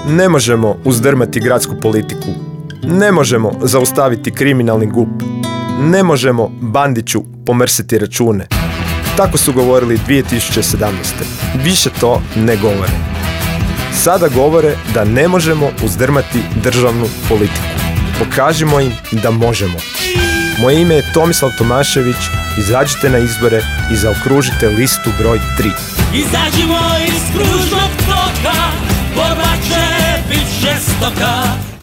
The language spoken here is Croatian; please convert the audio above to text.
Ne možemo uzdrmati gradsku politiku. Ne možemo zaustaviti kriminalni GUP. Ne možemo Bandiću pomrsiti račune. Tako su govorili 2017. Više to ne govore. Sada govore da ne možemo uzdrmati državnu politiku. Pokažimo im da možemo. Moje ime je Tomislav Tomašević. Izađite na izbore i zaokružite listu broj 3. Izađimo iz kružnog toka, borba će bit žestoka.